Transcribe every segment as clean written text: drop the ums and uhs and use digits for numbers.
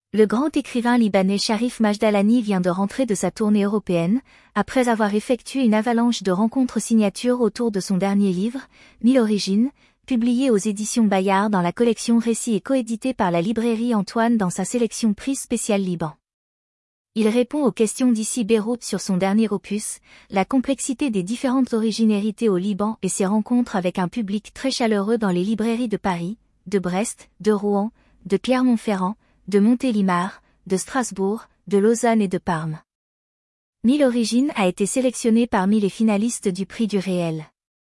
Le grand écrivain libanais Sharif Majdalani vient de rentrer de sa tournée européenne, après avoir effectué une avalanche de rencontres signatures autour de son dernier livre, 1000 origines, publié aux éditions Bayard dans la collection Récits et coédité par la librairie Antoine dans sa sélection Prix spéciale Liban. Il répond aux questions d'ici Beyrouth sur son dernier opus, la complexité des différentes origines héritées au Liban et ses rencontres avec un public très chaleureux dans les librairies de Paris, de Brest, de Rouen, de Clermont-Ferrand, de Montélimar, de Strasbourg, de Lausanne et de Parme. 1000 origines a été sélectionné parmi les finalistes du Prix du Réel.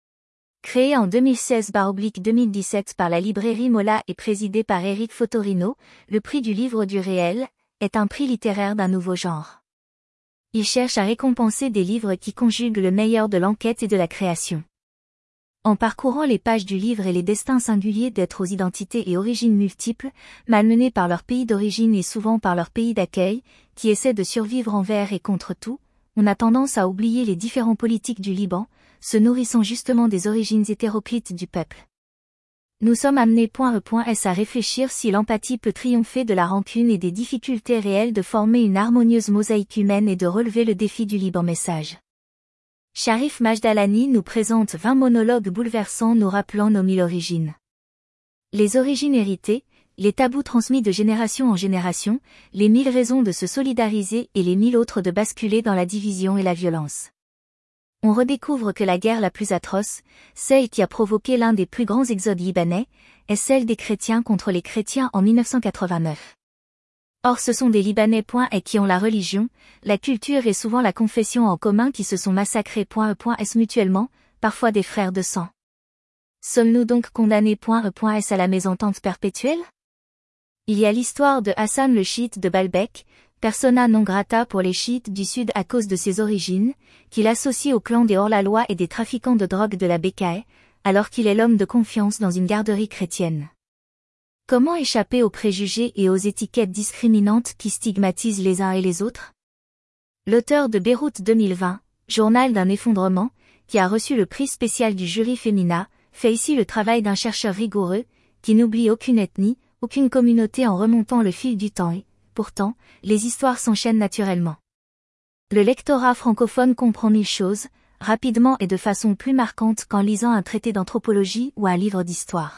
Créé en 2016/2017 par la librairie Mola et présidé par Éric Fotorino, le Prix du Livre du Réel est un prix littéraire d'un nouveau genre. Il cherche à récompenser des livres qui conjuguent le meilleur de l'enquête et de la création. En parcourant les pages du livre et les destins singuliers d'êtres aux identités et origines multiples, malmenés par leur pays d'origine et souvent par leur pays d'accueil, qui essaient de survivre envers et contre tout, on a tendance à oublier les différents politiques du Liban, se nourrissant justement des origines hétéroclites du peuple. Nous sommes amenés à réfléchir si l'empathie peut triompher de la rancune et des difficultés réelles de former une harmonieuse mosaïque humaine et de relever le défi du Liban message. Sharif Majdalani nous présente 20 monologues bouleversants nous rappelant nos 1000 origines. Les origines héritées, les tabous transmis de génération en génération, les 1000 raisons de se solidariser et les 1000 autres de basculer dans la division et la violence. On redécouvre que la guerre la plus atroce, celle qui a provoqué l'un des plus grands exodes libanais, est celle des chrétiens contre les chrétiens en 1989. Or ce sont des Libanais qui ont la religion, la culture et souvent la confession en commun qui se sont massacrés mutuellement, parfois des frères de sang. Sommes-nous donc condamnés à la mésentente perpétuelle? Il y a l'histoire de Hassan le chiite de Baalbek, persona non grata pour les chiites du sud à cause de ses origines, qu'il associe au clan des hors-la-loi et des trafiquants de drogue de la Bécaye, alors qu'il est l'homme de confiance dans une garderie chrétienne. Comment échapper aux préjugés et aux étiquettes discriminantes qui stigmatisent les uns et les autres? L'auteur de Beyrouth 2020, Journal d'un effondrement, qui a reçu le prix spécial du jury féminin, fait ici le travail d'un chercheur rigoureux, qui n'oublie aucune ethnie, aucune communauté en remontant le fil du temps et, pourtant, les histoires s'enchaînent naturellement. Le lectorat francophone comprend 1000 choses, rapidement et de façon plus marquante qu'en lisant un traité d'anthropologie ou un livre d'histoire.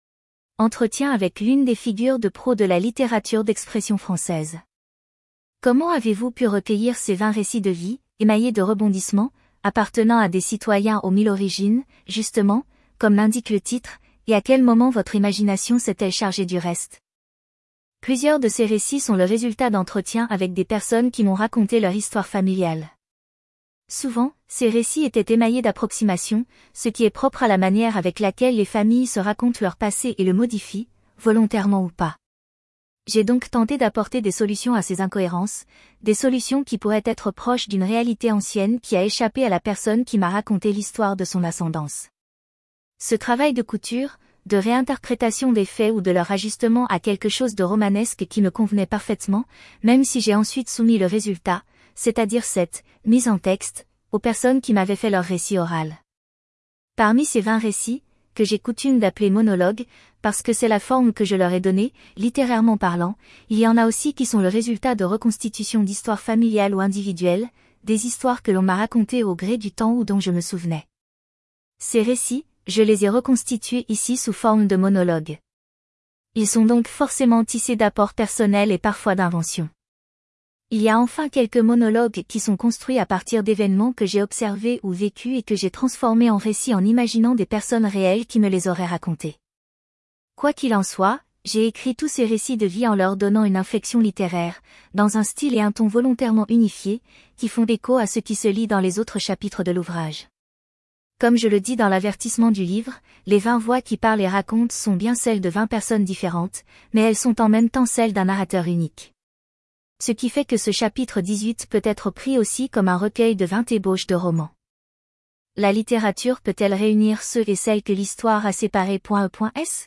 Entretien avec l'une des figures de proue de la littérature d'expression française. Comment avez-vous pu recueillir ces 20 récits de vie, émaillés de rebondissements, appartenant à des citoyens aux 1000 origines, justement, comme l'indique le titre, et à quel moment votre imagination s'est-elle chargée du reste? Plusieurs de ces récits sont le résultat d'entretiens avec des personnes qui m'ont raconté leur histoire familiale. Souvent, ces récits étaient émaillés d'approximations, ce qui est propre à la manière avec laquelle les familles se racontent leur passé et le modifient, volontairement ou pas. J'ai donc tenté d'apporter des solutions à ces incohérences, des solutions qui pourraient être proches d'une réalité ancienne qui a échappé à la personne qui m'a raconté l'histoire de son ascendance. Ce travail de couture, de réinterprétation des faits ou de leur ajustement à quelque chose de romanesque qui me convenait parfaitement, même si j'ai ensuite soumis le résultat, c'est-à-dire cette mise en texte, aux personnes qui m'avaient fait leur récit oral. Parmi ces 20 récits, que j'ai coutume d'appeler monologues, parce que c'est la forme que je leur ai donnée, littérairement parlant, il y en a aussi qui sont le résultat de reconstitutions d'histoires familiales ou individuelles, des histoires que l'on m'a racontées au gré du temps ou dont je me souvenais. Ces récits, je les ai reconstitués ici sous forme de monologues. Ils sont donc forcément tissés d'apports personnels et parfois d'inventions. Il y a enfin quelques monologues qui sont construits à partir d'événements que j'ai observés ou vécus et que j'ai transformés en récits en imaginant des personnes réelles qui me les auraient racontés. Quoi qu'il en soit, j'ai écrit tous ces récits de vie en leur donnant une inflexion littéraire, dans un style et un ton volontairement unifiés, qui font écho à ce qui se lit dans les autres chapitres de l'ouvrage. Comme je le dis dans l'avertissement du livre, les 20 voix qui parlent et racontent sont bien celles de 20 personnes différentes, mais elles sont en même temps celles d'un narrateur unique. Ce qui fait que ce chapitre 18 peut être pris aussi comme un recueil de 20 ébauches de romans. La littérature peut-elle réunir ceux et celles que l'histoire a séparés?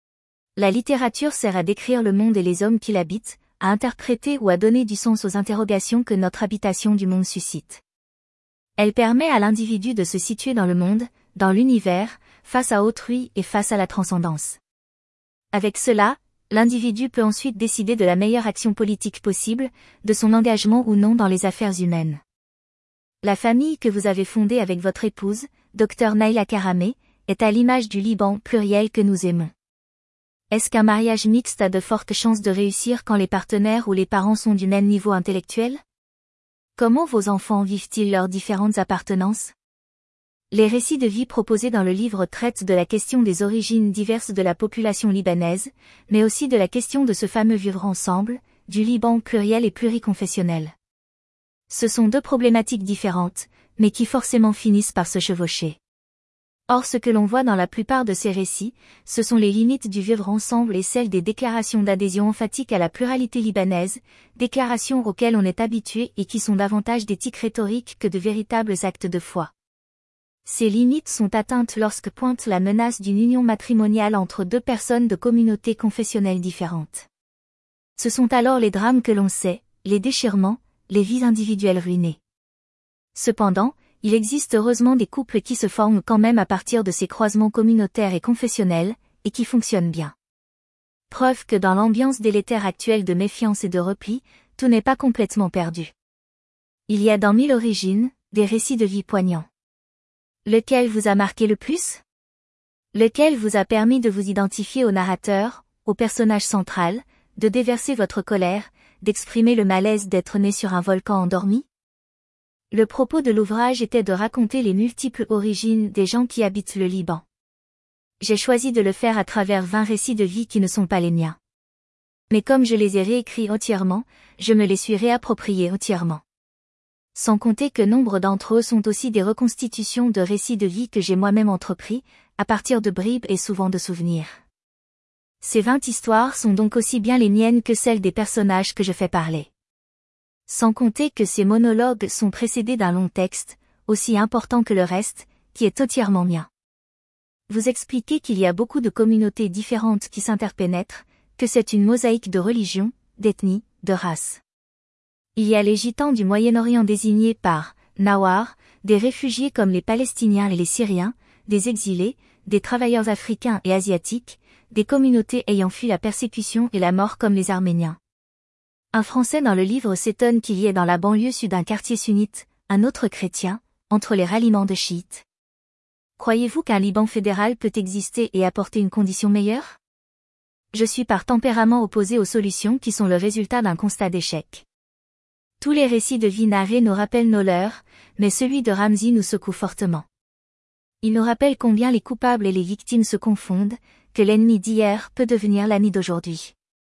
La littérature sert à décrire le monde et les hommes qui l'habitent, à interpréter ou à donner du sens aux interrogations que notre habitation du monde suscite. Elle permet à l'individu de se situer dans le monde, dans l'univers, face à autrui et face à la transcendance. Avec cela, L'individu peut ensuite décider de la meilleure action politique possible, de son engagement ou non dans les affaires humaines. La famille que vous avez fondée avec votre épouse, Dr Naila Karameh, est à l'image du Liban pluriel que nous aimons. Est-ce qu'un mariage mixte a de fortes chances de réussir quand les partenaires ou les parents sont du même niveau intellectuel? Comment vos enfants vivent-ils leurs différentes appartenances? Les récits de vie proposés dans le livre traitent de la question des origines diverses de la population libanaise, mais aussi de la question de ce fameux vivre ensemble, du Liban pluriel et pluriconfessionnel. Ce sont deux problématiques différentes, mais qui forcément finissent par se chevaucher. Or ce que l'on voit dans la plupart de ces récits, ce sont les limites du vivre ensemble et celles des déclarations d'adhésion emphatiques à la pluralité libanaise, déclarations auxquelles on est habitué et qui sont davantage d'éthique rhétorique que de véritables actes de foi. Ces limites sont atteintes lorsque pointe la menace d'une union matrimoniale entre deux personnes de communautés confessionnelles différentes. Ce sont alors les drames que l'on sait, les déchirements, les vies individuelles ruinées. Cependant, il existe heureusement des couples qui se forment quand même à partir de ces croisements communautaires et confessionnels, et qui fonctionnent bien. Preuve que dans l'ambiance délétère actuelle de méfiance et de repli, tout n'est pas complètement perdu. Il y a dans 1000 origines, des récits de vie poignants. Lequel vous a marqué le plus? Lequel vous a permis de vous identifier au narrateur, au personnage central, de déverser votre colère, d'exprimer le malaise d'être né sur un volcan endormi? Le propos de l'ouvrage était de raconter les multiples origines des gens qui habitent le Liban. J'ai choisi de le faire à travers 20 récits de vie qui ne sont pas les miens. Mais comme je les ai réécrits entièrement, je me les suis réappropriés entièrement. Sans compter que nombre d'entre eux sont aussi des reconstitutions de récits de vie que j'ai moi-même entrepris, à partir de bribes et souvent de souvenirs. Ces 20 histoires sont donc aussi bien les miennes que celles des personnages que je fais parler. Sans compter que ces monologues sont précédés d'un long texte, aussi important que le reste, qui est entièrement mien. Vous expliquez qu'il y a beaucoup de communautés différentes qui s'interpénètrent, que c'est une mosaïque de religions, d'ethnies, de races. Il y a les gitans du Moyen-Orient désignés par Nawar, des réfugiés comme les Palestiniens et les Syriens, des exilés, des travailleurs africains et asiatiques, des communautés ayant fui la persécution et la mort comme les Arméniens. Un Français dans le livre s'étonne qu'il y ait dans la banlieue sud d'un quartier sunnite, un autre chrétien, entre les ralliements de chiites. Croyez-vous qu'un Liban fédéral peut exister et apporter une condition meilleure? Je suis par tempérament opposé aux solutions qui sont le résultat d'un constat d'échec. Tous les récits de vie narrés nous rappellent nos leurs, mais celui de Ramzi nous secoue fortement. Il nous rappelle combien les coupables et les victimes se confondent, que l'ennemi d'hier peut devenir l'ami d'aujourd'hui.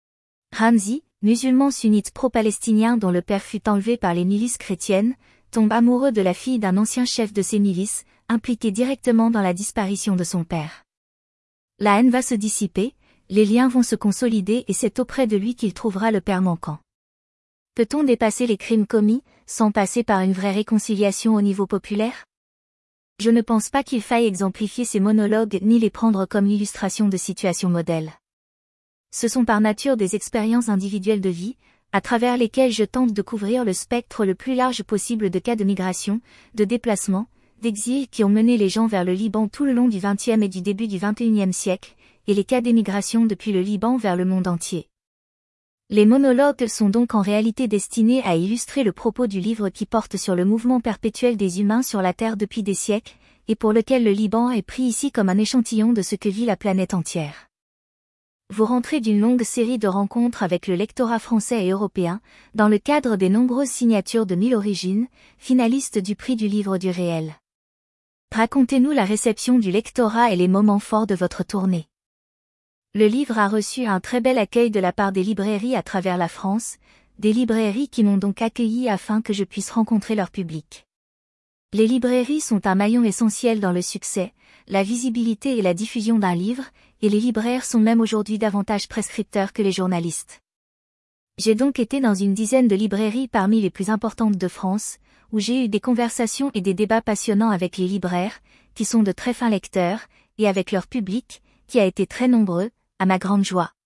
Ramzi, musulman sunnite pro-palestinien dont le père fut enlevé par les milices chrétiennes, tombe amoureux de la fille d'un ancien chef de ces milices, impliqué directement dans la disparition de son père. La haine va se dissiper, les liens vont se consolider et c'est auprès de lui qu'il trouvera le père manquant. Peut-on dépasser les crimes commis, sans passer par une vraie réconciliation au niveau populaire? Je ne pense pas qu'il faille exemplifier ces monologues ni les prendre comme l'illustration de situations modèles. Ce sont par nature des expériences individuelles de vie, à travers lesquelles je tente de couvrir le spectre le plus large possible de cas de migration, de déplacement, d'exil qui ont mené les gens vers le Liban tout le long du XXe et du début du XXIe siècle, et les cas d'émigration depuis le Liban vers le monde entier. Les monologues sont donc en réalité destinés à illustrer le propos du livre qui porte sur le mouvement perpétuel des humains sur la Terre depuis des siècles, et pour lequel le Liban est pris ici comme un échantillon de ce que vit la planète entière. Vous rentrez d'une longue série de rencontres avec le lectorat français et européen, dans le cadre des nombreuses signatures de 1000 origines, finalistes du prix du livre du réel. Racontez-nous la réception du lectorat et les moments forts de votre tournée. Le livre a reçu un très bel accueil de la part des librairies à travers la France, des librairies qui m'ont donc accueilli afin que je puisse rencontrer leur public. Les librairies sont un maillon essentiel dans le succès, la visibilité et la diffusion d'un livre, et les libraires sont même aujourd'hui davantage prescripteurs que les journalistes. J'ai donc été dans une dizaine de librairies parmi les plus importantes de France, où j'ai eu des conversations et des débats passionnants avec les libraires, qui sont de très fins lecteurs, et avec leur public, qui a été très nombreux, à ma grande joie.